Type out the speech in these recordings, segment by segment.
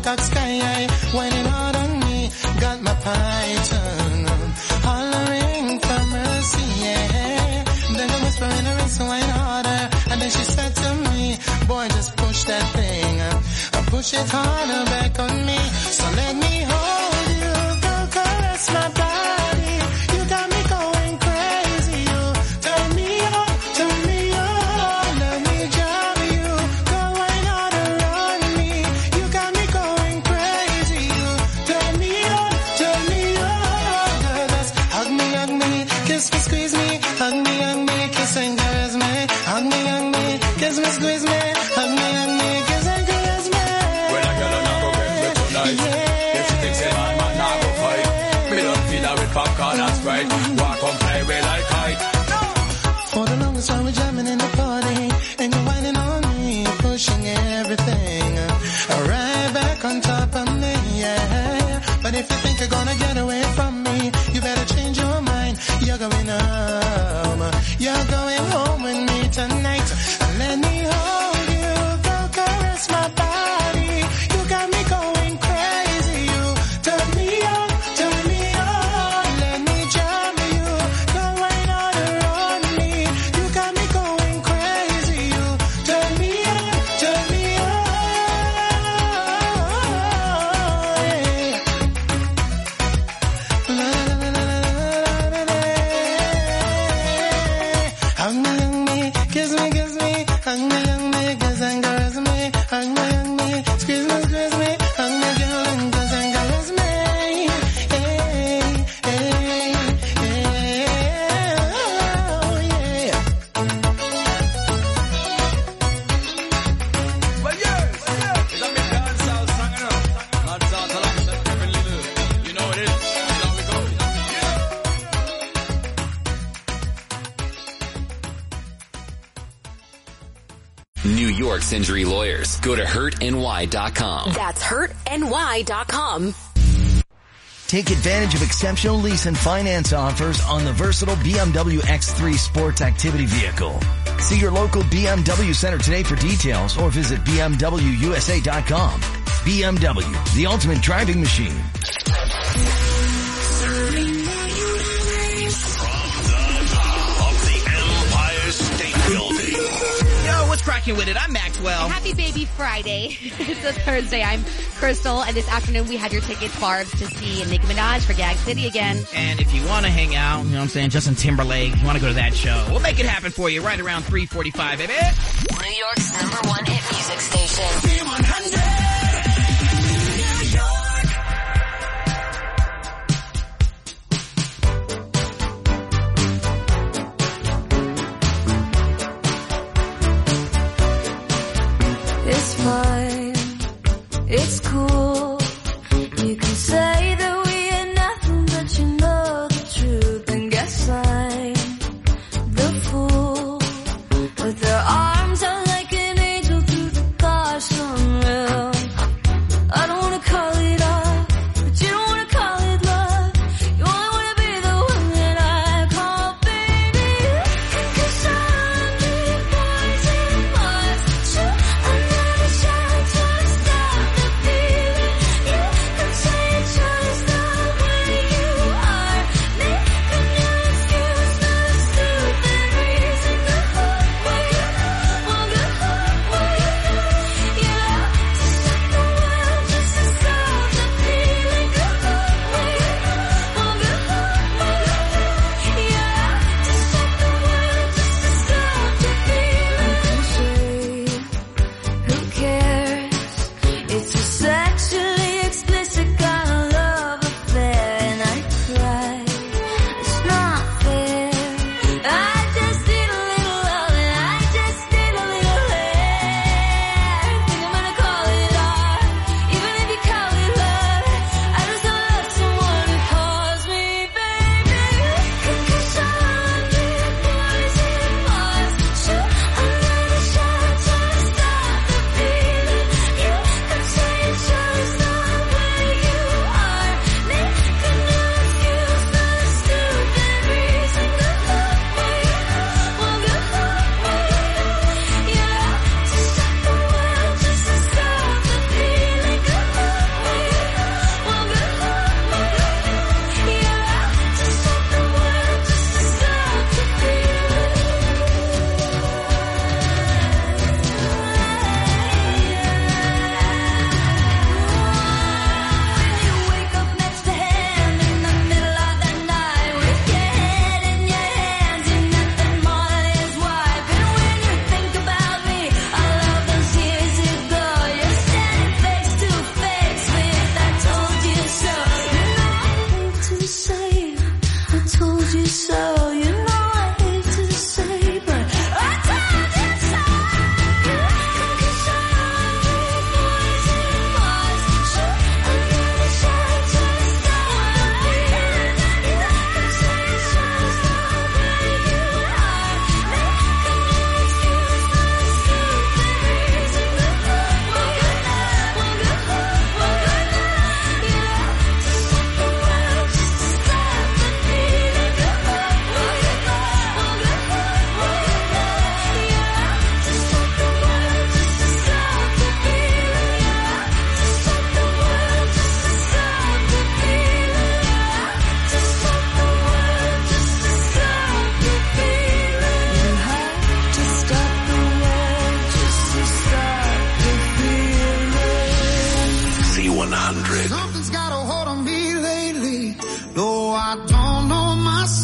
cock sky high, whining hard on me. Got my python hollering for mercy, yeah. Then I whisper in her ear, so whine harder. And then she said to me, boy, just push that thing, push it harder back on me. So let me hold you, go caress my body. You got me going crazy, you turn me on, let me jam you, go whine harder on me. You got me going crazy, you turn me on, girl, just hug me, kiss me, squeeze me, hug me, kiss and caress me, hug me, kiss me, squeeze me, hug me, kiss and caress me. When I get on, I go get me tonight. Yeah. If she thinks a man, I go fight. Me don't feel her with popcorn and Sprite. Walk on, play with like kite. For the longest time we're jamming in the party, and you're whining on me, pushing everything right back on top of me, yeah. But if you think you're gonna get away from me, you better change your mind. You're going home with me tonight. Let me hold you, go caress my body. You got me going crazy, you turn me on, let me jam you, go right harder on me. You got me going crazy, you turn me on, yeah. Hug me, kiss me, hug me, kiss and caress me, hug me, squeeze me, hug me, girl, and kiss and caress me. Oh, yeah. Well, yes. It's a big dancehall song, you know. That's all alongside Kevin Little. You know what it is. How we go. New York's injury lawyers. Go to hurtny.com. That's hurtny.com. Take advantage of exceptional lease and finance offers on the versatile BMW X3 sports activity vehicle. See your local BMW center today for details or visit BMWUSA.com. BMW, the ultimate driving machine. Yo, what's cracking with it? I'm Maxwell. Happy Baby Friday. It's a Thursday. I'm Crystal, and this afternoon we have your tickets, Barbs, to see Nicki Minaj for Gag City again. And if you want to hang out, you know what I'm saying, Justin Timberlake, you want to go to that show, we'll make it happen for you right around 3:45, baby. New York's #1 hit music station. B100. It's fine, it's cool. You can say that we ain't nothing, but you know the truth. And guess I'm the fool with their arms out like an angel through the car sunroof.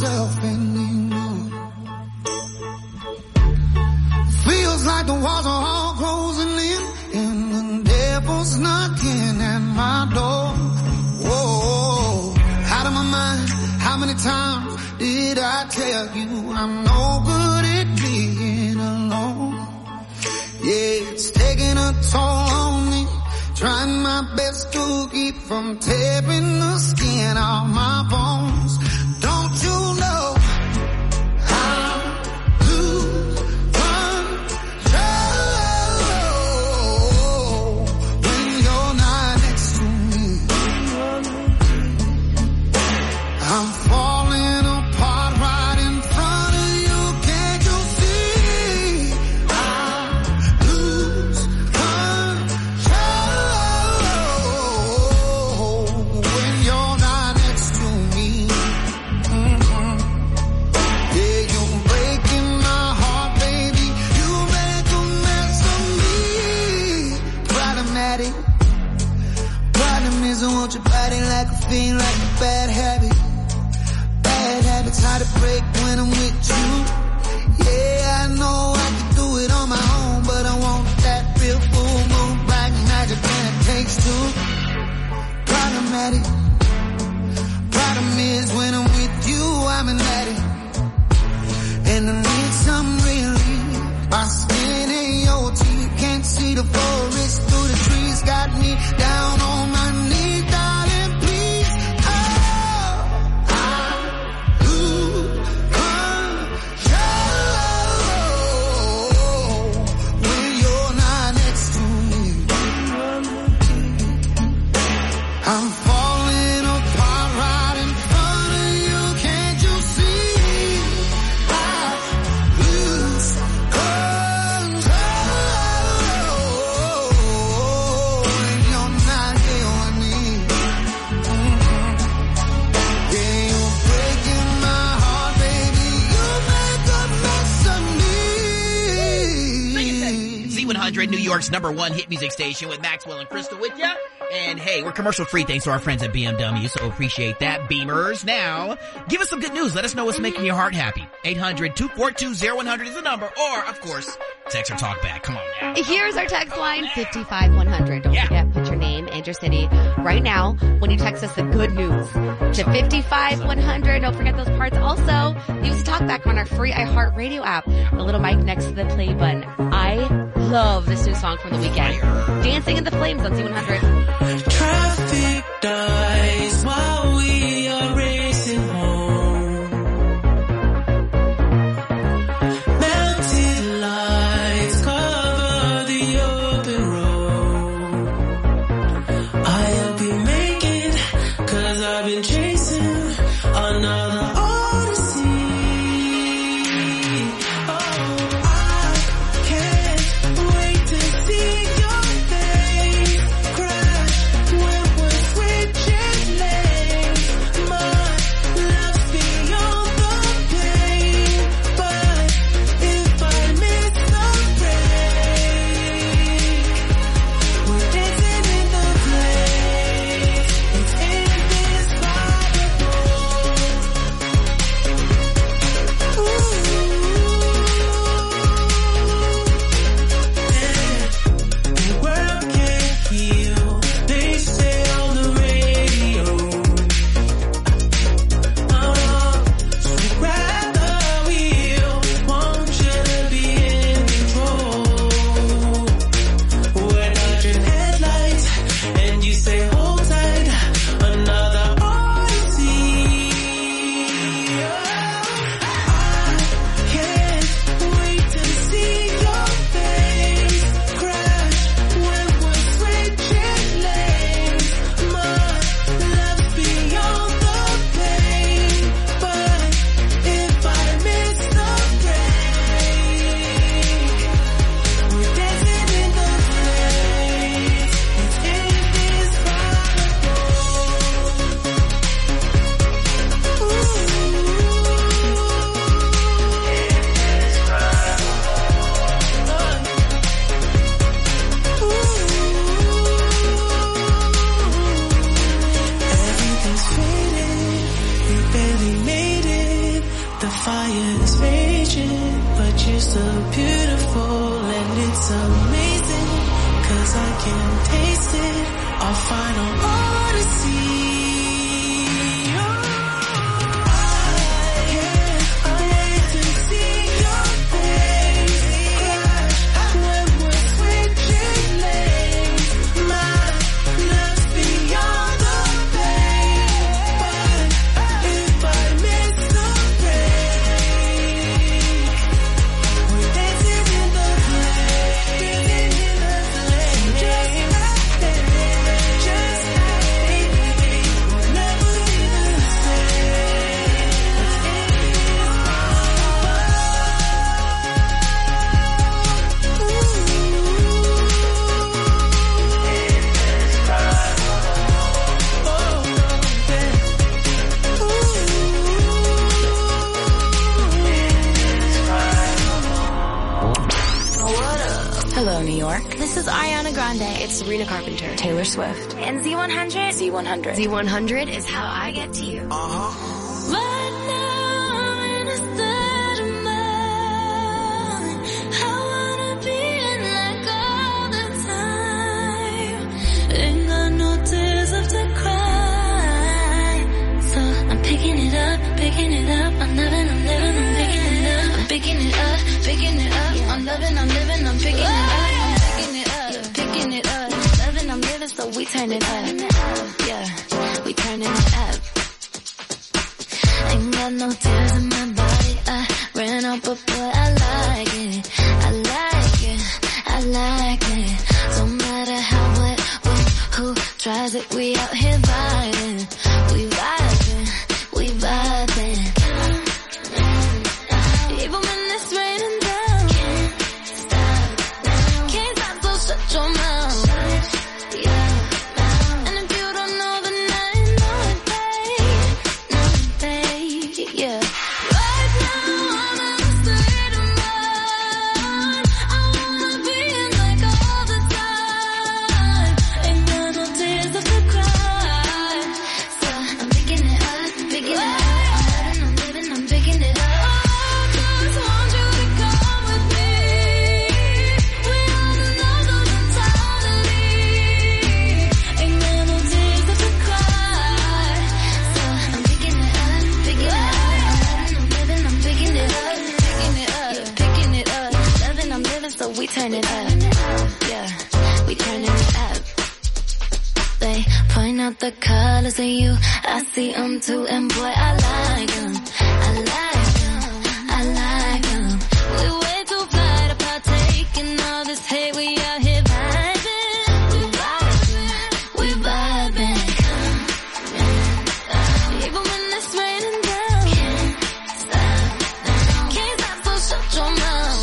myself anymore. Feels like the walls are all closing in, and the devil's knocking at my door. Whoa, out of my mind. How many times did I tell you I'm no good at being alone? Yeah, it's taking a toll on me, trying my best to keep from tearing the skin off my bones. Don't you know how to control when you're not next to me? I'm falling apart right in front of you. Can't you see? I lose control when you're not next to me. Yeah, you're breaking my heart, baby. You make a mess of me. Problematic. Problem is I want your body like a fiend, like a bad habit. Bad habits hard to break when I'm with you. Yeah, I know I can do it on my own, but I want that real full moon, black magic, and it takes two. Problematic. Problem is when I'm with you, I'm an addict, and I need some relief. My skin and your teeth, can't see the forest through the trees, got me down on my knees, darling, please. Oh, I lose control when you're not next to me. I'm falling apart right in front of you. Can't you see? I lose control when you're not here with me. Yeah, you're breaking my heart, baby. You make a mess of me. Z100, New York's #1 hit music station with Maxwell and Crystal with ya. And hey, we're commercial free thanks to our friends at BMW, so appreciate that. Beamers, now, give us some good news. Let us know what's making your heart happy. 800-242-0100 is the number, or, of course, text or talk back. Come on now. Here's our text line, 55100. Don't forget, put your name and your city right now when you text us the good news to 55100. Don't forget those parts. Also, use TalkBack on our free iHeartRadio app. The little mic next to the play button. I love this new song from The Weeknd. Dancing in the Flames on Z100. Traffic dies while we are racing home. Melted lights cover the open road. I'll be making, 'cause I've been chasing another odyssey. Oh, I can't wait to see your face crash when we're switching. raging, but you're so beautiful and it's amazing, 'cause I can taste it, our final odyssey. Hello, New York. This is Ariana Grande. It's Sabrina Carpenter. Taylor Swift. And Z100. Z100. Z100 is how I get to you. Right now I'm in a state of mind. I wanna be in like all the time. Ain't got no tears left to cry. So I'm picking it up, picking it up. I'm living, I'm picking it up. I'm picking it up, picking it up. I'm loving, I'm living, I'm picking it up. Picking it up, loving, I'm living, so we turn it up. Yeah, we turning it up. Ain't got no tears in my body. I ran out, but boy, I like it. I like it, I like it. Don't matter how, what, when, who tries it, we out here vibing. We vibing, we vibing. Even when it's raining down, can't stop, so shut your mouth. And if you don't know, then I know it, babe. Yeah. Right now I'm in a state of mind. I wanna be in like all the time. Ain't got no tears left to cry. So I'm picking it up, picking it up. I'm living, I'm picking it up. Just want you to come with me. We on another mentality. Ain't got no tears left to cry. So I'm picking it up, picking it up. I'm living, I'm picking it up, picking it up, picking it up. Loving, I'm living, so we turn it up. Yeah, we turning it up. They point out the colors in you, I see them too, and boy, I like them. I like them, I like them. We way too fly to partake in all this hate, we out here vibing. We vibing, we vibing. Even when it's raining down, can't stop, so shut your mouth.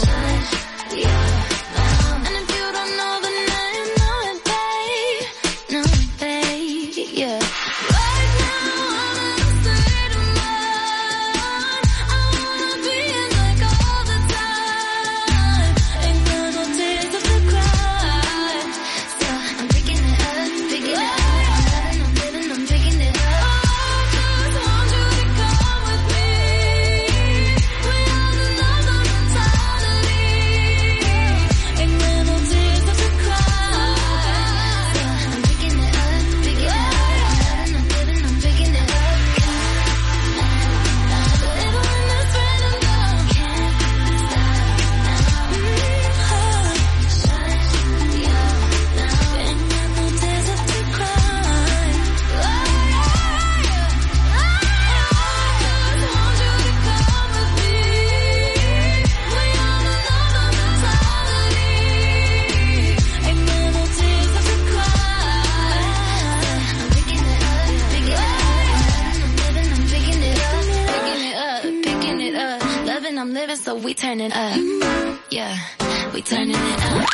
And if you don't know, then I know it, babe. Know it, babe. Yeah. Right now I'm in a state of mind. I wanna be in like all the time. Ain't got no tears left to cry. So I'm picking it up, picking it up. I'm living, I'm picking it up. Just want you to come with me. We on another mentality. Ain't got no tears left to cry. So I'm picking it up, picking it up. I'm living, I'm picking it up. Even when it's raining down, can't stop. Ain't got no tears left to cry. Just want you to come with me. We on another mentality. Ain't got no tears left to cry. I'm picking it up, picking it up. I'm living, I'm picking it up, picking it up, picking it up. Loving, I'm living, so we turn it up. Yeah, we turning it up.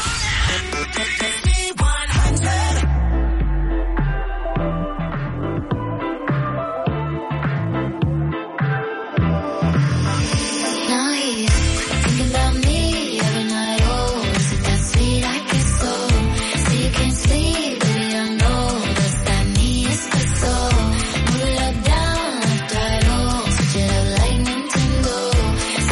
Now he's thinking about me every night. Oh, is it that sweet? I guess so. See you can't sleep, baby, I know. Does that mean it's good so? Move it up, down, left, right, oh. Switch it up like Nintendo.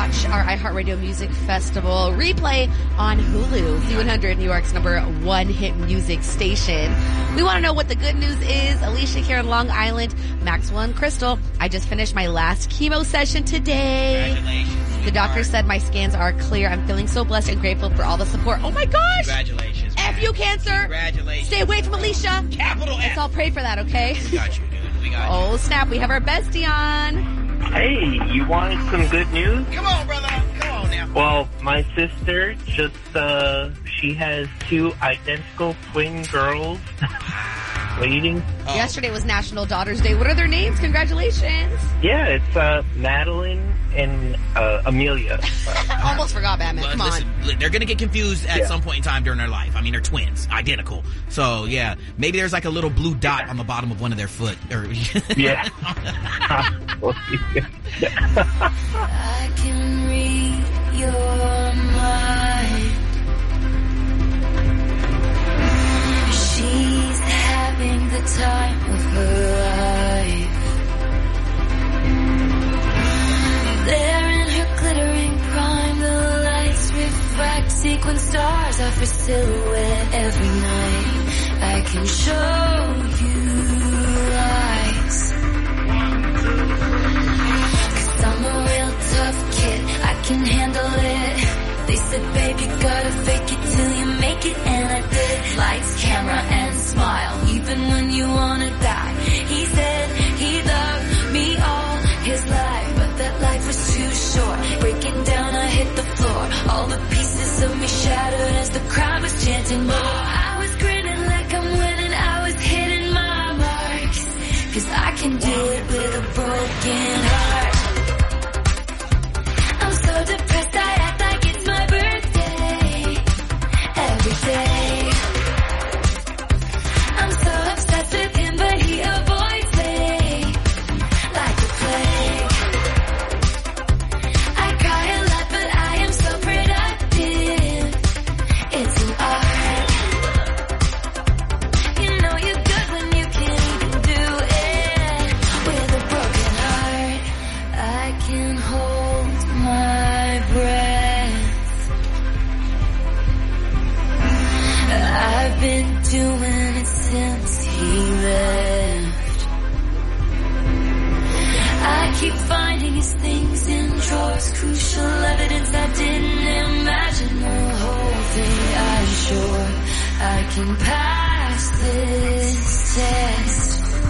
watch our iHeartRadio Music Festival replay on Hulu, Z100, New York's #1 hit music station. We want to know what the good news is. Alicia here in Long Island, Maxwell and Crystal. I just finished my last chemo session today. Congratulations. The doctor said my scans are clear. I'm feeling so blessed and grateful for all the support. Oh my gosh! Congratulations. F you, cancer. Congratulations. Stay away from Alicia. Capital F. Let's all pray for that, okay? We got you, dude. We got you. Oh snap, we have our bestie on. Hey, you wanted some good news? Come on, brother. Come on now. Well, my sister just, she has 2 identical twin girls waiting. Oh. Yesterday was National Daughters Day. What are their names? Congratulations. Yeah, it's Madeline and Amelia. Almost forgot Batman. Come on. Listen, they're going to get confused at some point in time during their life. I mean, they're twins. Identical. So, yeah. Maybe there's like a little blue dot on the bottom of one of their foot. Yeah. I can read your mind. She's having the time of her life. There in her glittering prime, the lights refract sequin stars off her silhouette every night. I can show you lights. 'Cause I'm a real tough kid, I can handle it. They said, babe, you gotta fake it till you make it, and I did. Lights, camera, and smile, even when you wanna die. He said he loved me all his life, but that life was too short. Breaking down, I hit the floor. All the pieces of me shattered as the crowd was chanting more. I was grinning like I'm winning, I was hitting my marks. 'Cause I can do it with a broken heart. I'm so depressed, I act like it's my birthday every day. I'm so obsessed with him, but he avoids me like the plague. I cry a lot, but I am so productive. It's an art. You know you're good when you can't even do it with a broken heart. I can hold my breath. I've been doing it since he left. I keep finding his things in drawers, crucial evidence I didn't imagine. The whole thing, I'm sure I can pass this test.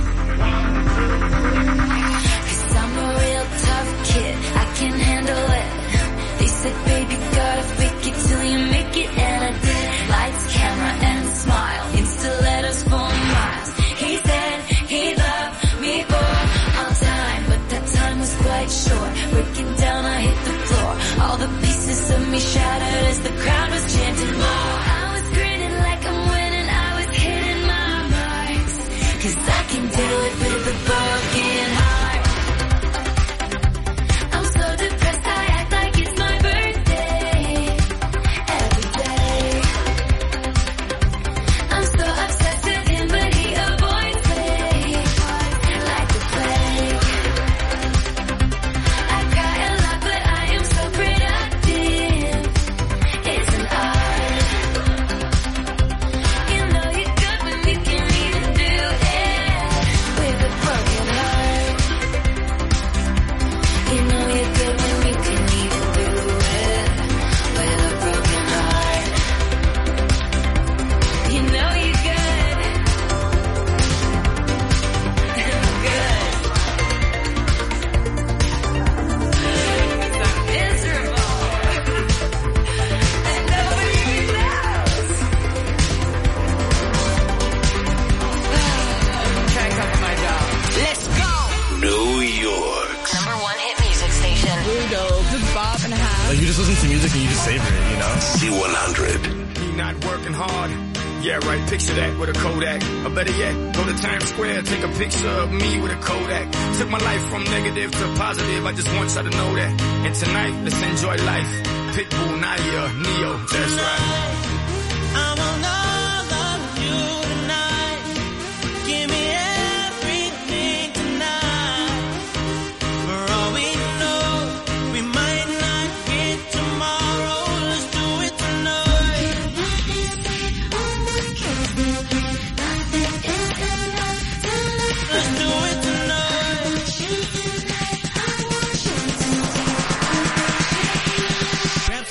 'Cause I'm a real tough kid, I can handle it. They said, baby, gotta fake it till you make it, and I did. Lights, camera, and smile, Insta letters for miles. He said he loved me for all time, but that time was quite short. Breaking down, I hit the floor. All the pieces of me shattered as the crowd was chanting more. I was grinning like I'm winning, I was hitting my marks. 'Cause I can do it with a broken heart. I'm so depressed, I act like it's my birthday every day. I'm so obsessed with him, but he avoids me like the plague. I cry a lot, but I am so productive. It's an art. You know you're good when you can't even do it with a broken heart. You know you're good when you can't even do it with a broken heart. You know you're good. Good. I'm miserable. And nobody knows. Trying to cover my job. Let's go. New York's #1 hit music station. Bob and a half. Like, you just listen to music and you just savor it, you know? C100. Me not working hard. Yeah, right, picture that with a Kodak. Or better yet, go to Times Square, take a picture of me with a Kodak. Took my life from negative to positive, I just want y'all to know that. And tonight, let's enjoy life. Pitbull, Nadia, Neo, that's right. I want all of you tonight. Give me everything tonight. For all we know, we might not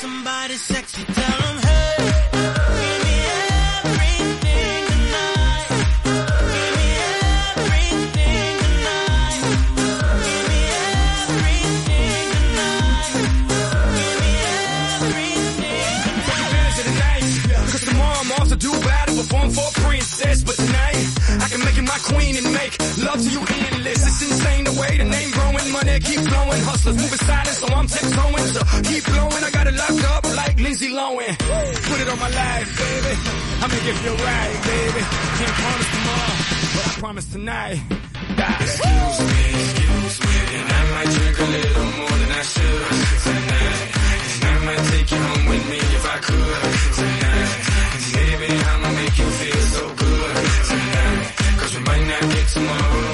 somebody sexy, tell them, hey, give me everything tonight. Give me everything tonight. Give me everything tonight. Give me everything. Take advantage of the night, cause tomorrow I'm off to do battle, perform for a princess. But tonight, I can make you my queen and make love to you endless. It's insane the way the name growing, money keep flowing. Hustlers moving silent, so I'm tiptoeing. So keep blowing, I got it locked up like Lindsay Lohan. Put it on my life, baby. I make it feel right, baby. Can't promise tomorrow, but I promise tonight. Excuse me, and I might drink a little more than I should tonight. And I might take you home with me if I could tonight. And baby, I'ma make you feel so good tonight. Cause we might not get tomorrow.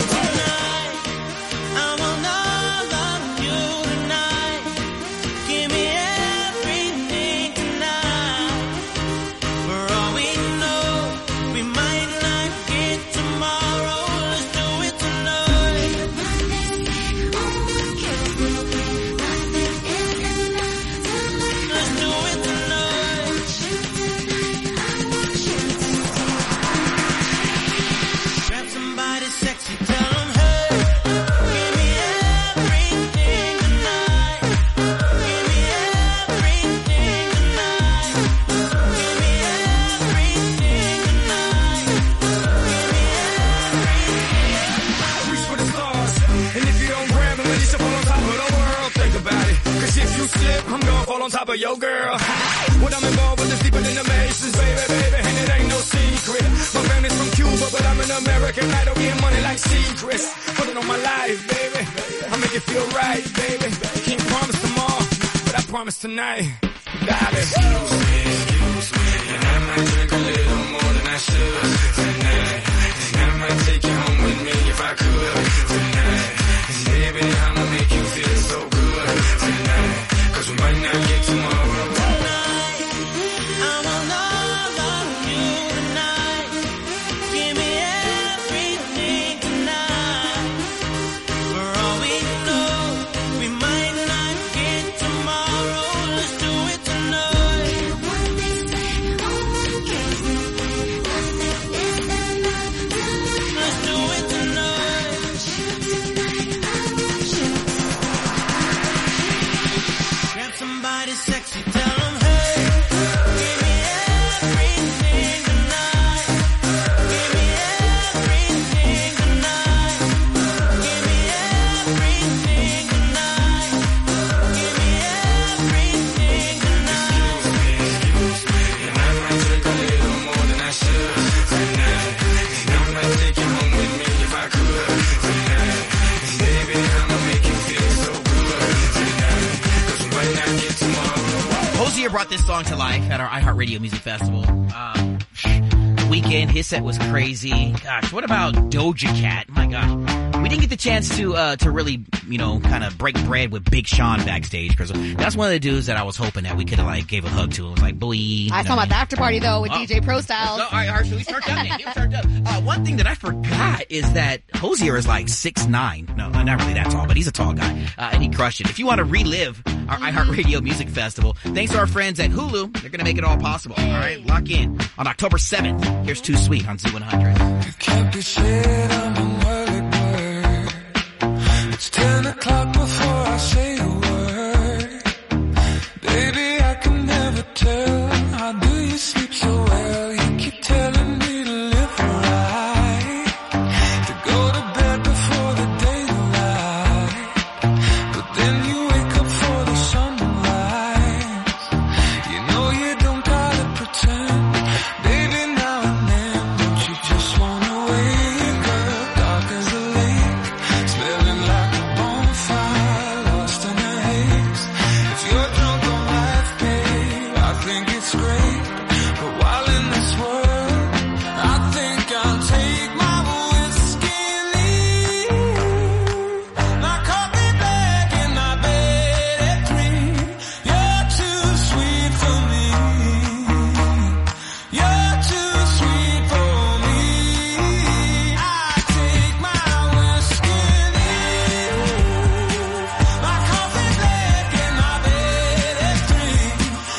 Of your girl, what I'm involved with is deeper than the Masons, baby, and it ain't no secret. My family's from Cuba, but I'm an American idol, getting money like secrets. Put it on my life, baby. I make it feel right, baby. Can't promise tomorrow, but I promise tonight. Darling, excuse me, and I might drink a little more than I should tonight. And I might take you home with me if I could tonight. And baby, I'ma make you feel so good tonight. Cause we might not get tomorrow. Tonight, I want all of you tonight. Give me everything tonight. For all we know, we might not get tomorrow. Let's do it tonight. Let's do it tonight. Grab somebody sexy, tell them, hey, give me everything tonight. Give me everything tonight. Give me everything tonight. Give me everything tonight. Excuse me, and I might drink a little more than I should tonight. And I might take you home with me if I could tonight. And baby, I'ma make you feel so good tonight. Cause we might not get tomorrow. Hozier brought this song to life at our iHeartRadio Music Festival. Weekend, his set was crazy. Gosh, what about Doja Cat? My gosh. We didn't get the chance to really, kind of break bread with Big Sean backstage, because that's one of the dudes that I was hoping that we could have, gave a hug to. It was like, boy. I saw him at the after party, though, with DJ Pro Styles. All right, so we start up. One thing that I forgot is that Hozier is 6'9". No, not really that tall, but he's a tall guy. And he crushed it. If you want to relive our iHeartRadio Music Festival, thanks to our friends at Hulu, they're going to make it all possible. All right, lock in. On October 7th, here's Too Sweet on Z100. You can't be said, I'm an early bird. It's 10 o'clock before I say a word. Baby, I can never tell. How do you sleep so well? You keep telling me to live right, to go to bed before the daylight. But then you wake up for the sunrise. You know you don't gotta pretend. Baby, now and then, don't you just wanna wake up dark as a lake, smelling like a bonfire, lost in a haze. If you're drunk on life, babe, I think it's great. But while in this world, I think I'll take my whiskey and leave. My coffee black and my bed at 3. You're too sweet for me. You're too sweet for me. I take my whiskey and leave. My coffee black and my bed at 3.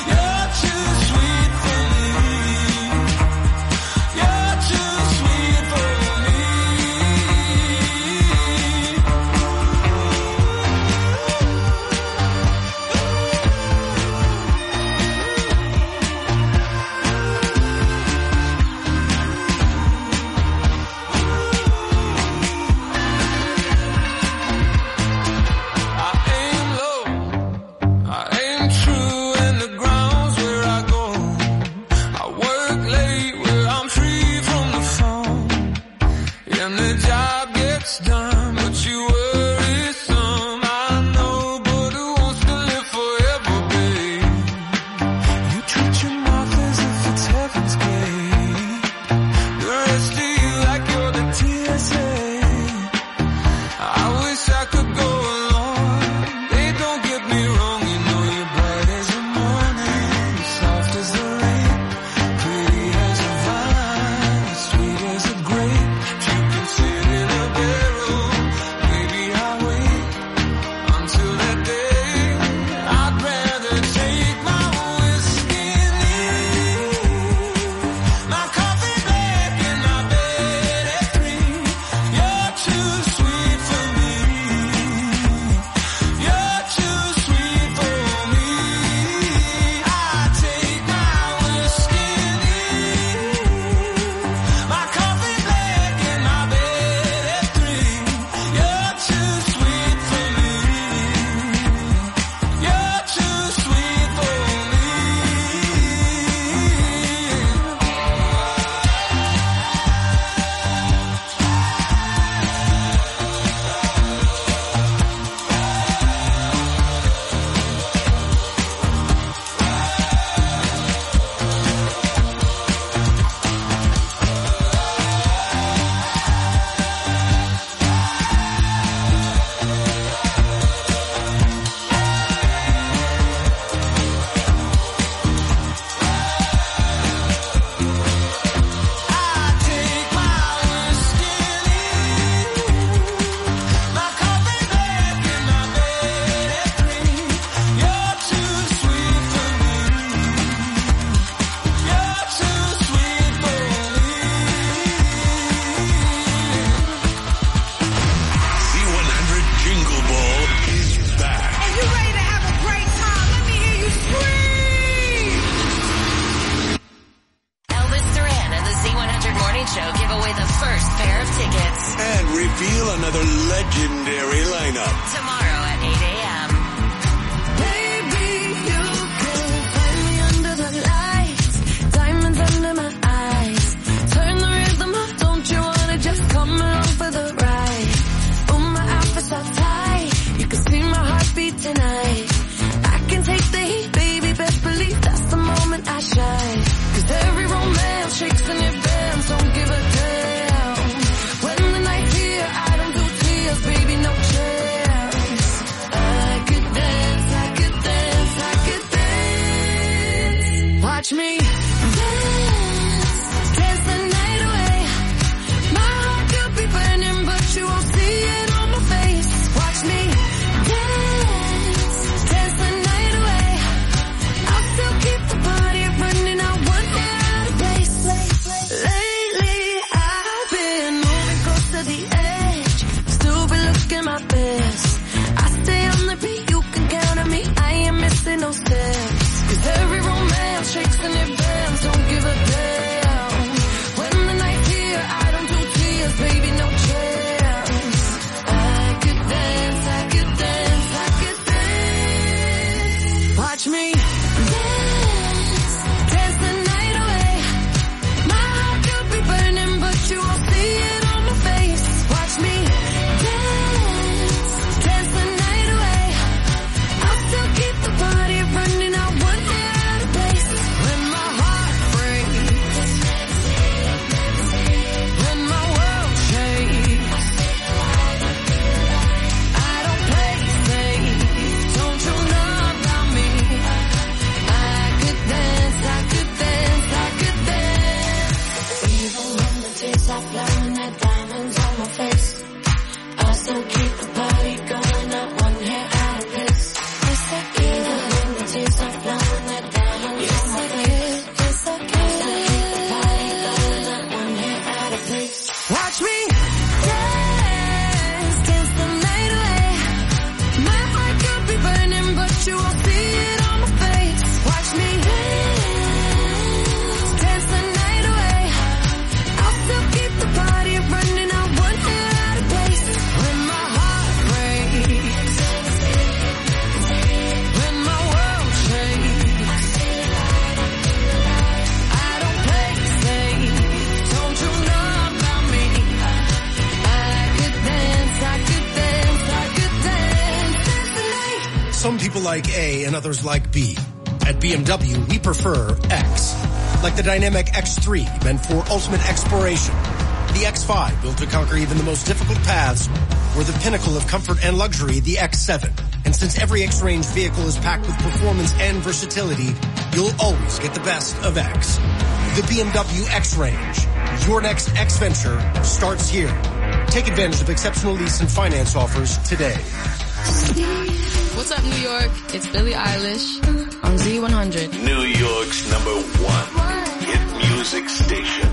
Watch me dance, dance the night away. My heart could be burning, but you won't see it on my face. Watch me dance, dance the night away. I'll still keep the party running. I want it out of place. Lately, I've been moving close to the edge. Still be looking my best. I stay on the beat, you can count on me. I ain't missing no steps. 'Cause every romance shakes and it bends, don't give a damn. When the night's here, I don't do tears, baby, no chance. I could dance, I could dance, I could dance. Watch me dance, dance the night away. My heart could be burning, but you won't see it on my face. Watch me dance, dance the night away. I'll still keep the party running. I want it out of place. When my heart breaks, when my world shakes, I don't play safe. Don't you know about me? I could dance, I could dance, I could dance. Even when the tears are flowing, that diamonds on my face, I still keep the party going. Not one hair out of place. Even when the tears are flowing, that diamonds on my face, I still keep the party going. Not one hair out of place. Watch me dance, dance the night away. My heart could be burning, but you won't see it on my face. Watch me dance, dance the night away. I'll still keep the party running. I want it out of place. When my heart breaks, when my world shakes, I don't play safe. Don't you know about me? I could dance, I could dance, I could dance. Dance the night. Some people like A and others like B. At BMW, we prefer X. Like the dynamic X3, meant for ultimate exploration. The X5, built to conquer even the most difficult paths, or the pinnacle of comfort and luxury, the X7. And since every X-Range vehicle is packed with performance and versatility, you'll always get the best of X. The BMW X-Range. Your next X-Venture starts here. Take advantage of exceptional lease and finance offers today. What's up, New York? It's Billie Eilish on Z100. New York's #1 hit music station.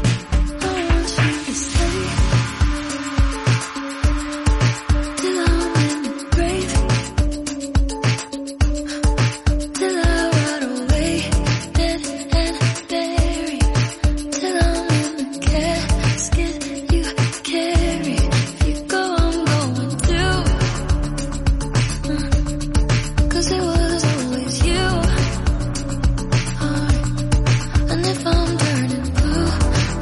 And if I'm turning blue,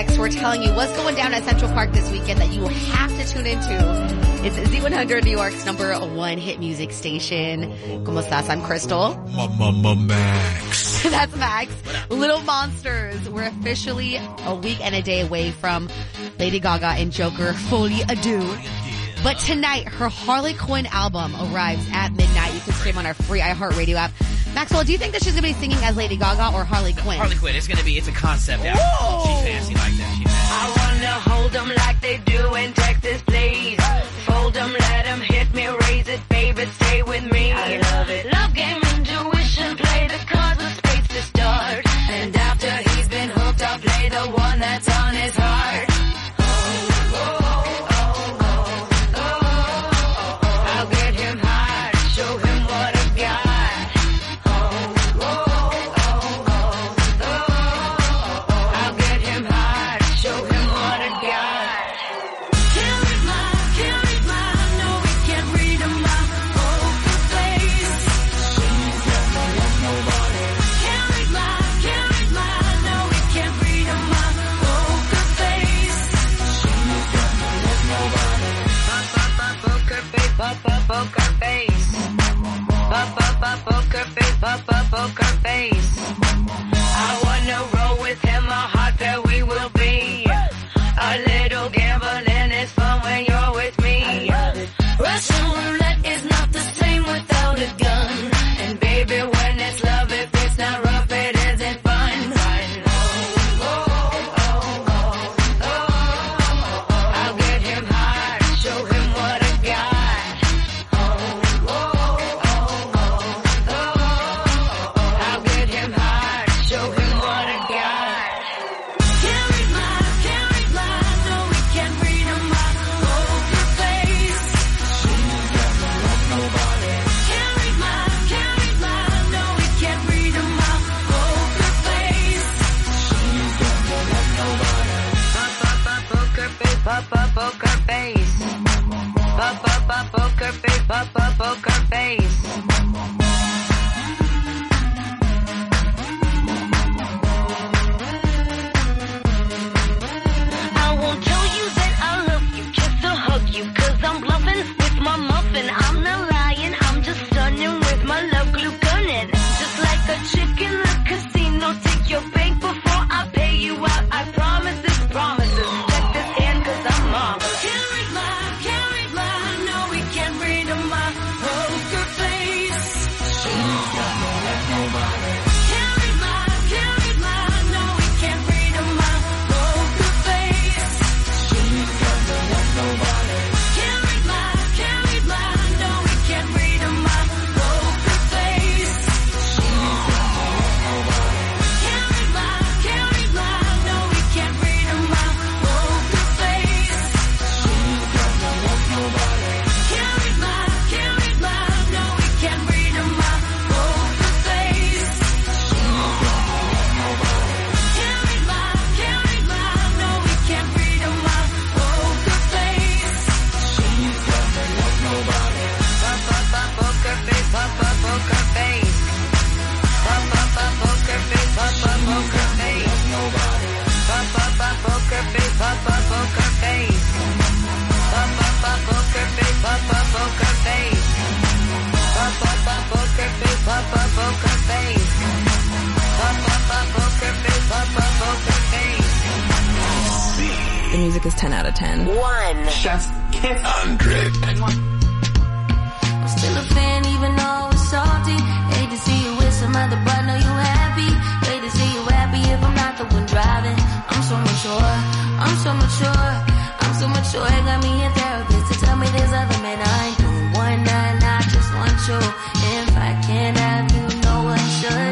text. We're telling you what's going down at Central Park this weekend that you will have to tune into. It's Z100, New York's number one hit music station. ¿Cómo estás? I'm Crystal. Max. That's Max. Little Monsters. We're officially a week and a day away from Lady Gaga and Joker Folie à Deux. But tonight, her Harley Quinn album arrives at midnight. You can stream on our free iHeartRadio app. Maxwell, do you think that she's going to be singing as Lady Gaga or Harley Quinn? Harley Quinn. It's a concept album. She's fancy like that. I wanna hold them like they do in Texas, please. Fold them, let them hit me, raise it, favorite, stay with me. I love it. Love game, intuition, play the cards with space to start. And after he's been hooked, I'll play the one that's on his heart. I'll get him high, show him what I got. I'll get him high, show him what I got. Can't read mine, no, we can't read him my poker face. She's got no love, nobody. Can't read mine, no, we can't read him my poker face. She's got no love, nobody. Poker face, poker face. Poker face, poker face. I wanna roll with him, a hot pair we will be. A little gambling is fun when you're with me. Russian roulette is not the same without a gun. And baby, when it's love, if it's not rough, it isn't fun. I'll get him high, show him what I got. I'll get him high, show him what I got. Can't read mine, no, we can't read him my poker face. She's got no love, nobody. Can't read mine, no, we can't read him my poker face. She's got no love, nobody. Poker face, poker face. Poker face, poker face. I won't tell you that I love you, just to hug you, 'cause I'm bluffing with my muffin. I'm not lying, I'm just stunning with my love glue gunning. Just like a chick in the casino, take your bank before I pay you out. I promise this promises. Check this hand 'cause I'm mom. Can't read mine, no, we can't read my poker face. She's got no love, nobody. Can't read mine, no, we can't read my poker face. She's got no love, nobody. Can't read mine, no, we can't read my poker face. She's got no love, nobody. Can't read mine, no, we can't read my poker face. She's got no love, nobody. Can't read mine, no, we can't read my poker face. She's got no love, nobody. Can't read mine, no, we can't read my poker face. She's got no love, nobody. Poker face, poker face. Poker face, poker face. Nobody. Poker face, poker face. Poker face, poker face. Poker face, poker face. Poker face, poker face. The music is 10 out of 10. 1. Chef's Kiss 100. I'm still a fan even though it's salty. Hate to see you with some other, but know you happy. Hate to see you happy if I'm not the one driving. I'm so mature, I'm so mature, I'm so mature. It got me a therapist to tell me there's other men I ain't doing one night. I just want you. If I can't have you, no one should.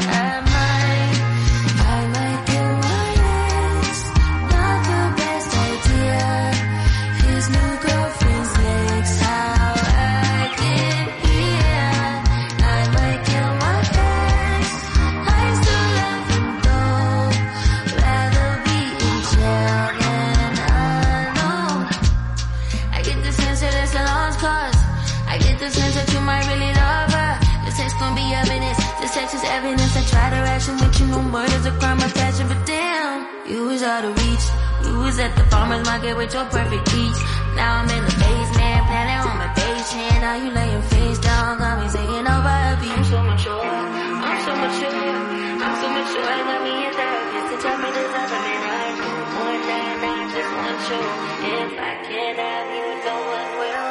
I might get honest. Not the best idea. His new girlfriend's next. How I get here. I might kill my ex. I still love him though. Rather be in jail than alone. I get the sense that it's a lost cause. I get the sense that you might really love her. This text gon' be evidence. This text is evidence. I try to ration with you, no murder's a crime of passion, but damn. You was out of reach. You was at the farmer's market with your perfect peach. Now I'm in the basement, planning on my base hand. Now you laying face down, got me singing over a beat. I'm so mature, I'm so mature, I'm so mature. I got me in therapist to tell me there's other men like you. One night, I just want you. If I can't have you, no one will.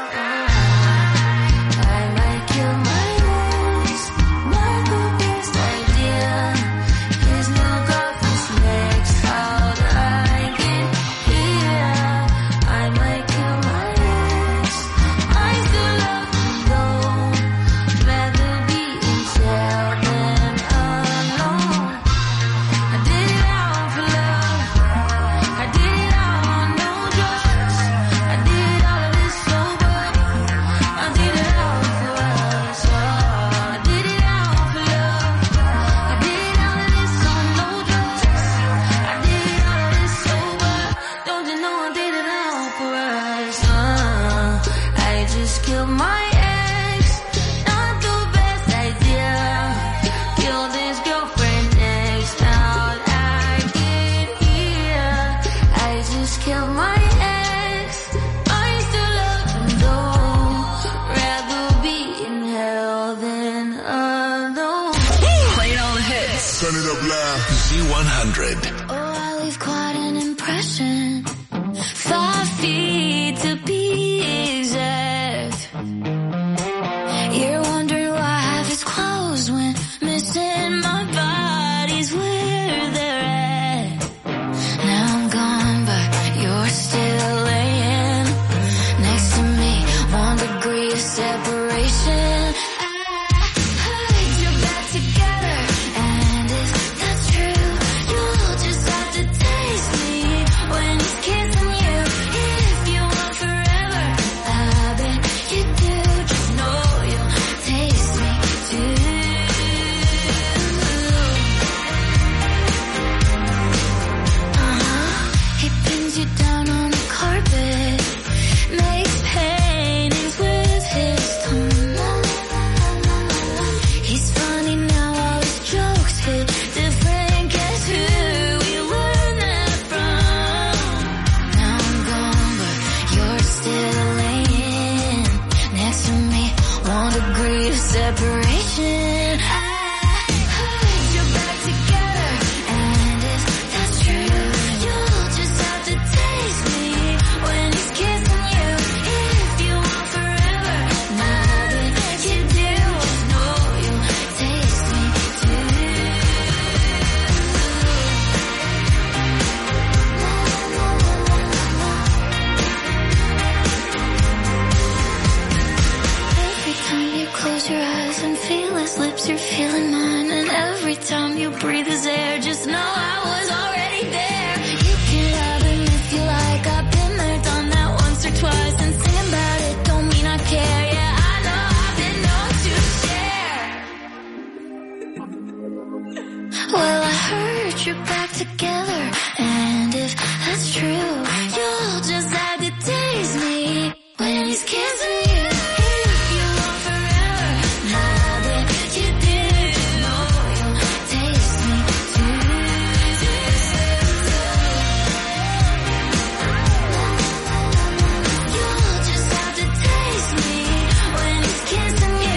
I might kill my ex, not the best idea. His new girlfriend's next out, I can hear. I might kill my ex, I still love him though. Rather be in jail than alone. I did it all for love. I did it all on no drugs. I did all of this sober. I did it all for us. I did it all for love. I did all of this on no drugs. I did all of this sober. Don't you know I did it all for us? I just killed my ex. Not the best idea. Killed his girlfriend next out. I can hear. I just killed my ex. I still love him though. Rather be in hell than alone. Playing all the hits. Turn it up loud. Z100. Oh, I leave quite an impression. 5 feet to be exact. You're wondering why half is closed when missing my body's where they're at. Now I'm gone, but you're still laying next to me. 1 degree of separation. I put you back together, and if that's true, you'll just have to taste me when he's kissing you. If you want forever, I bet you do. Just know you'll taste me too. He pins you down on the carpet, makes paintings with his tongue. He's funny now, all his jokes hit different. Guess who we learned that from? Now I'm gone, but you're still laying next to me. 1 degree of separation. I put you back together, and if that's true, you'll just have to taste me when he's kissing you. If you want forever, I bet you do. Just know you'll taste me too. Every time you close your eyes and feel his lips, you're feeling mine. And every time you breathe his air, just know I was already there. You can love him if you like. I've been there, done that once or twice. And sing about it don't mean I care. Yeah, I know I've been known to share. Well, I heard you're back together, and if that's true, you'll just have to taste me when he's kissing you. If you want forever, I bet you do. Know you'll taste me too. You'll just have to taste me when he's kissing you.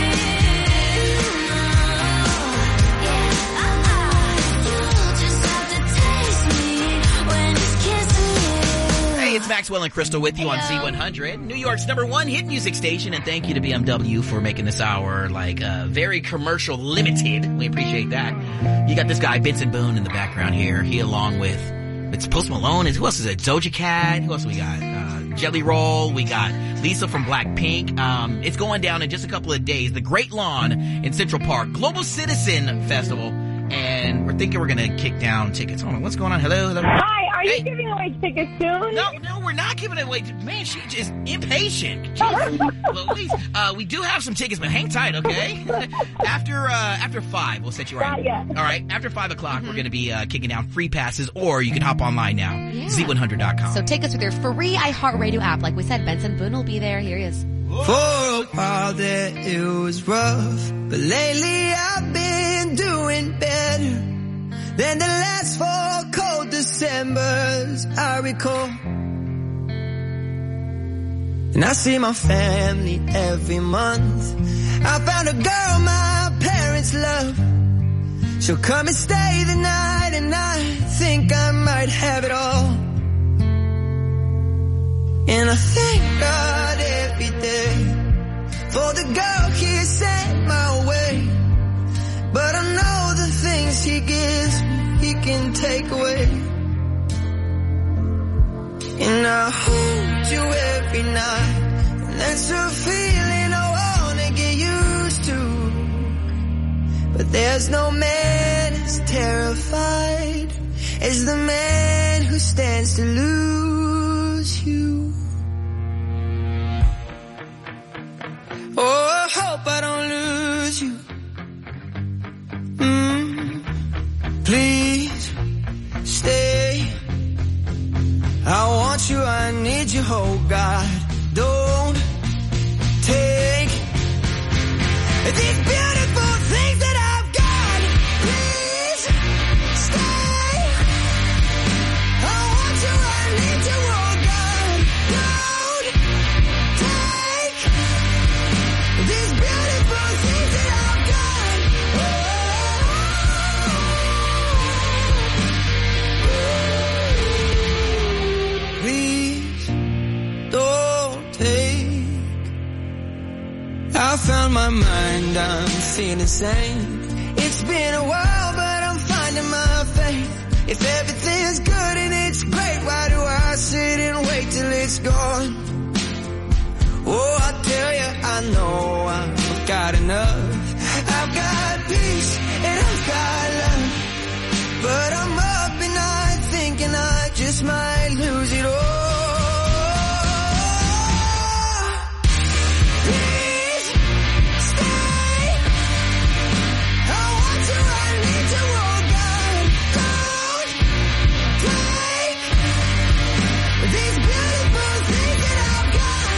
You'll just have to taste me when he's kissing you. Hey, it's Maxwell and Crystal with you on Z100, New York's #1 hit music station, and thank you to BMW for making this hour very commercial limited. We appreciate that. You got this guy Benson Boone in the background here. He along with it's Post Malone. Who else is it? Doja Cat. Who else we got? Jelly Roll. We got Lisa from Blackpink. It's going down in just a couple of days. The Great Lawn in Central Park, Global Citizen Festival, and we're thinking we're gonna kick down tickets. Hold on, what's going on? Hello. Hi, are you giving away tickets soon? No, we're not giving it away. Man, she is impatient. Louise, we do have some tickets, but hang tight, okay? After 5, we'll set you right. Not yet. All right, after 5 o'clock, we're going to be kicking down free passes, or you can hop online now, Z100.com. So take us with your free iHeartRadio app. Like we said, Benson Boone will be there. Here he is. For a while there it was rough, but lately I've been doing better than the last 4 cold December. as I recall. And I see my family every month. I found a girl my parents love. She'll come and stay the night, and I think I might have it all. And I thank God every day for the girl He sent my way. But I know the things He gives me, He can take away. And I hold you every night, and that's a feeling I wanna get used to. But there's no man as terrified as the man who stands to lose you. Oh, I hope I don't lose you. Please stay. I want you, I need you, oh God. Don't take these beautiful things that I've got. Please stay. I want you, I need you, oh God. Don't take these beautiful things that I've got. Please don't take. I found my mind, I'm feeling sane. It's been a while, but I'm finding my faith. If everything's good and it's great, why do I sit and wait till it's gone? Oh, I tell you, I know I've got enough. I've got peace and I've got love. But I'm up and night thinking I just might lose it all. Please stay. I want you, I need you, oh God. Don't take these beautiful things that I've got.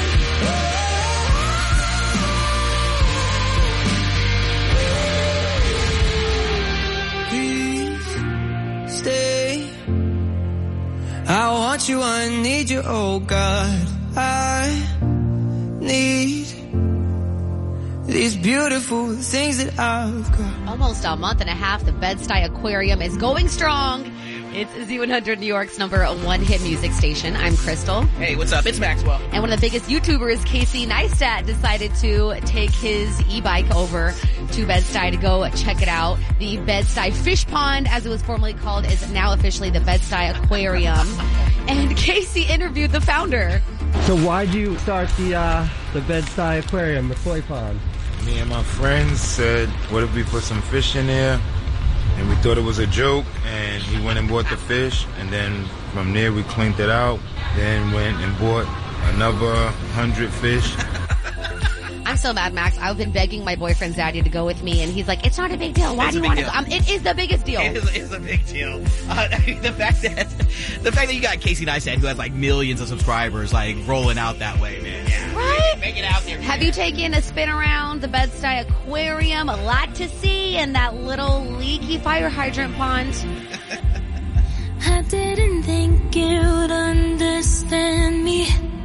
Please stay. I want you, I need you, oh God. I need these beautiful things that I've got. Almost a month and a half, the Bed-Stuy Aquarium is going strong. It's Z100 New York's #1 hit music station. I'm Crystal. Hey, what's up? It's Maxwell. And one of the biggest YouTubers, Casey Neistat, decided to take his e-bike over to Bed-Stuy to go check it out. The Bed-Stuy Fish Pond, as it was formerly called, is now officially the Bed-Stuy Aquarium. And Casey interviewed the founder. So why'd you start the Bed-Stuy Aquarium, the koi pond? Me and my friends said, what if we put some fish in there? And we thought it was a joke, and he went and bought the fish, and then from there we cleaned it out, then went and bought another 100 fish. I'm so mad, Max. I've been begging my boyfriend's daddy to go with me, and he's like, it's not a big deal. Why do you want to go? It is the biggest deal. It's a big deal. The fact that you got Casey Neistat, who has like millions of subscribers, like rolling out that way, man. Yeah. Right? Make it out there. Have you taken a spin around the Bed-Stuy Aquarium? A lot to see in that little leaky fire hydrant pond. I didn't think you'd understand me.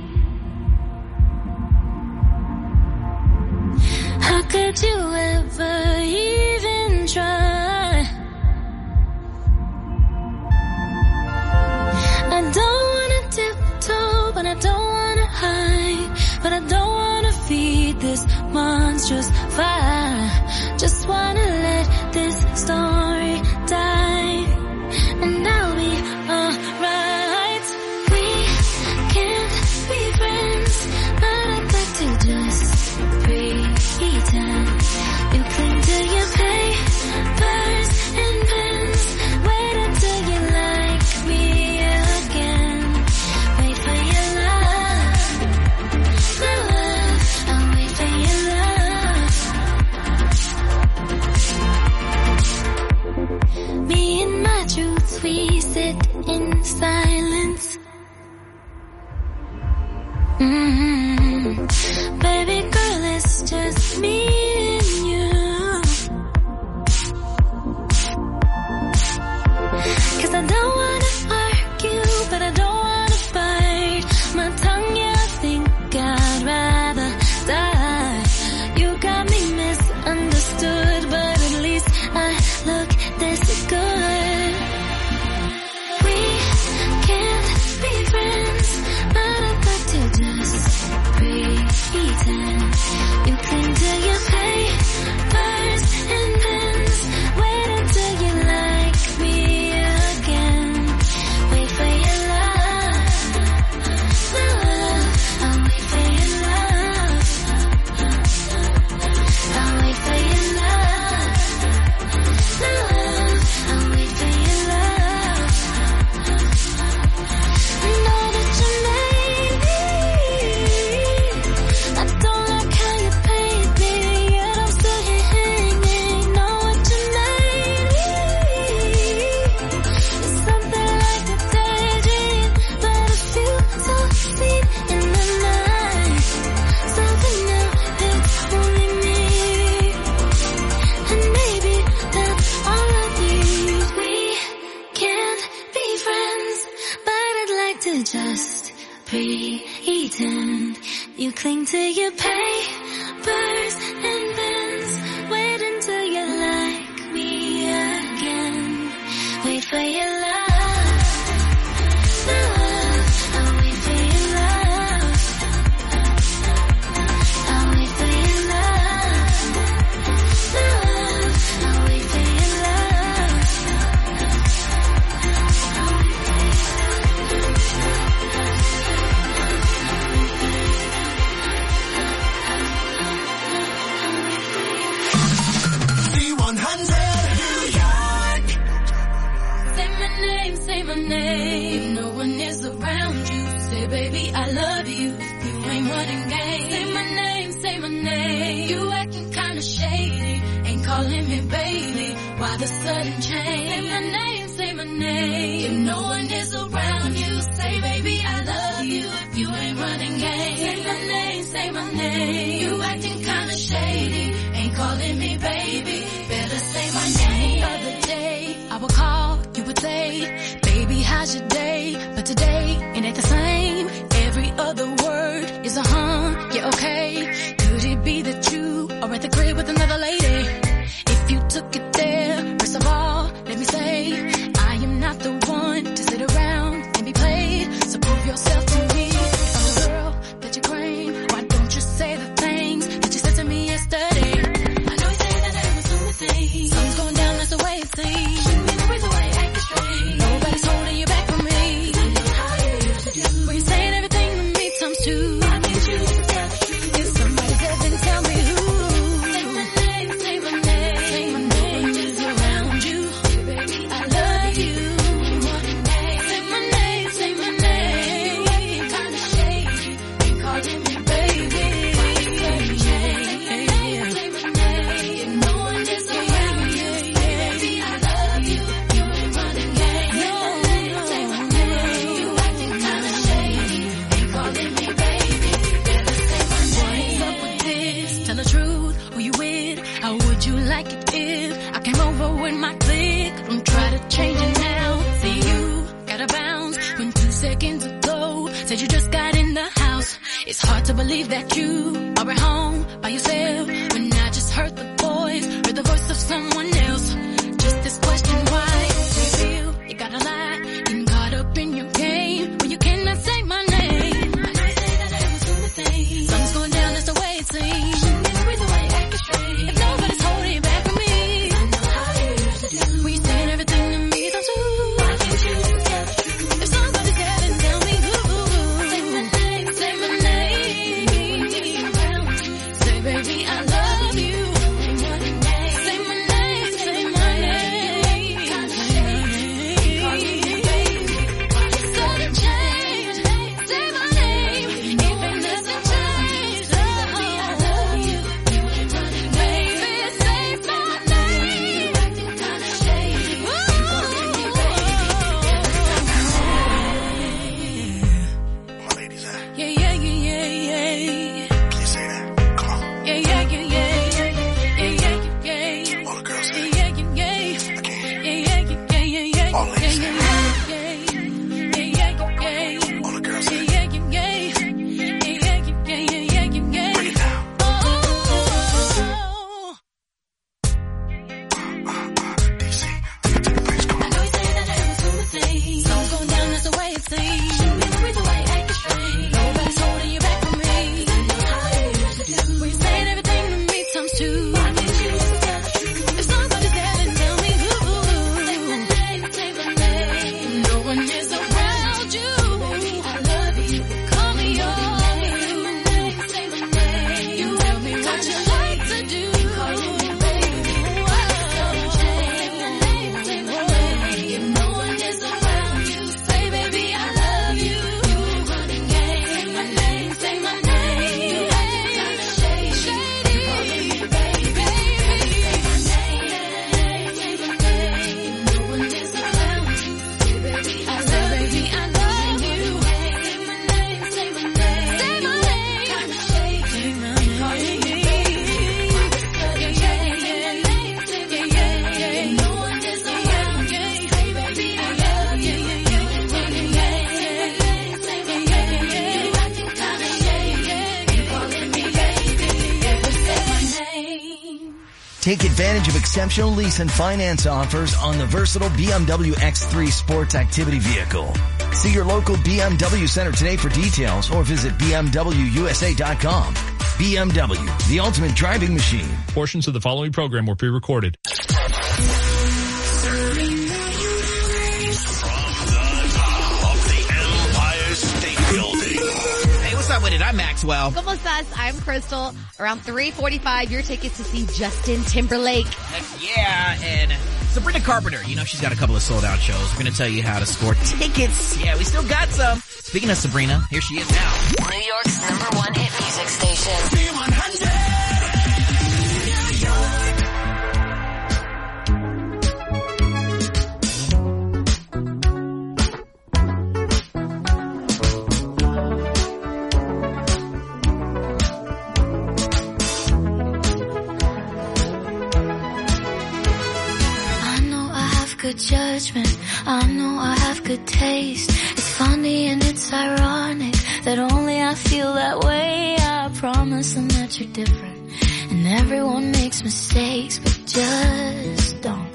How could you ever even try? I don't wanna tiptoe, but I don't wanna hide. But I don't wanna feed this monstrous fire. Just wanna let this story die, and I'll be alright. We can't be friends, but I'd like to just pretend. You cling to your papers and pens. Wait until you like me again. Wait for your love, my love. I'll wait for your love. Me and my truth, we sit in silence. Baby girl, it's just me and you. 'Cause I don't wanna argue, but I look this good. We can't be friends, but I'd like to just pretend. You cling to your papers and pens. Wait until you like me again. Wait for your love, love. I'll wait for your love. I'll wait for your love, love. I'll wait for your love. Know that you made me. I don't like how you paid me, yet I'm still here hanging. Know what you made me. It's something like a daydream, but it feels so sweet in the night. Something new, it's only me. And maybe that's all I need. We can't be friends, but I'd like to just pretend. You cling to your papers and pens. Wait until you like me again. Wait for your love, love. I'll wait for your love. I'll wait for your love, love. I'll wait for your love. C100 New York. Say my name, if no one is around you. Say, baby, I love you. You ain't running game. Say my name. You acting kinda shady, ain't calling me baby. Why the sudden change? Say my name. If no one is around you, say, baby, I love you. If you ain't running game. Say my name. You acting kinda shady, ain't calling me baby. Better say my name. The other day, I would call, you would say, baby, how's your day? But today, it ain't the same. Every other word is a yeah, okay. Could it be that you are at the crib with another lady? If you took it there, first of all, let me say, I am not the one to sit around and be played. So prove yourself to me. If I'm the girl that you claim, why don't you say the things that you said to me yesterday? I know you say that I was doing things. Something's going down, that's the way it seems. Shouldn't be the reason why you're acting strange. Nobody's holding you back from me. I know how you used to do. When you're saying everything to me times two. I need you to tell the truth. If somebody said, then tell me who. Say my name, say my name. Say my name is around you. Baby, I love you. Say my name, say my name. You acting kinda shady, ain't calling me baby. Say my name, say my name. If no one is around you, say baby, I love you. You ain't running game. Say my name, you acting kinda shady, ain't calling me baby. Better say my name. What's up with this? Tell the truth, who you with? How would you like it if I came over with my clique? Don't try to change it now. See, you gotta bounce when 2 seconds ago said you just got in the house. It's hard to believe that you are at home by yourself when I just heard the voice of someone else. Just this question, why do you feel you gotta lie? Getting caught up in your game when you cannot say my name. I know you say that I was doing things. Something's going down, that's the way it seems. Shouldn't be the reason why you're acting strange. If nobody's holding you back from me, I know how you used to do. When you saying everything to me, don't you? Why can't you just tell the truth? If somebody said, then tell me who. Say my name, say my name. Say, baby, I love you. Say my name, Take advantage of exceptional lease and finance offers on the versatile BMW X3 sports activity vehicle. See your local BMW center today for details or visit BMWUSA.com. BMW, the ultimate driving machine. Portions of the following program were pre-recorded. What's up with it? I'm Maxwell. ¿Cómo estás? I'm Crystal. Around 3:45, your tickets to see Justin Timberlake. Heck yeah, and Sabrina Carpenter, you know she's got a couple of sold-out shows. We're going to tell you how to score tickets. Yeah, we still got some. Speaking of Sabrina, here she is now. New York's #1 hit music station. B100. Good judgment, I know I have good taste. It's funny and it's ironic that only I feel that way. I promise them that you're different and everyone makes mistakes, but just don't.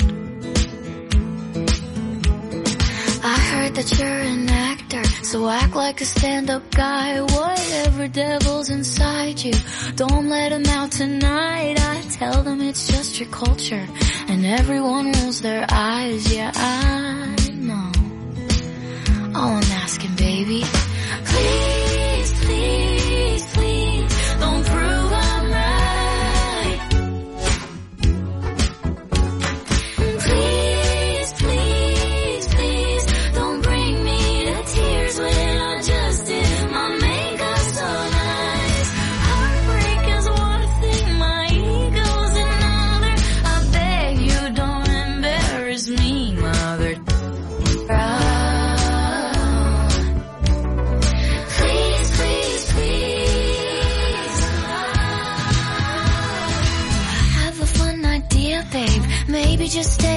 I heard that you're an actor, so act like a stand-up guy. Whatever devil's inside you, don't let him out tonight. I tell them it's just your culture and everyone rolls their eyes. Yeah, I know. All I'm asking, baby, please, please, please, don't prove I'm right. Please, please, please, don't bring me to tears when I just did my makeup so nice. Heartbreak is one thing, my ego's another. I beg you don't embarrass me, mother. Please, please, please. I have a fun idea, babe. Maybe just stay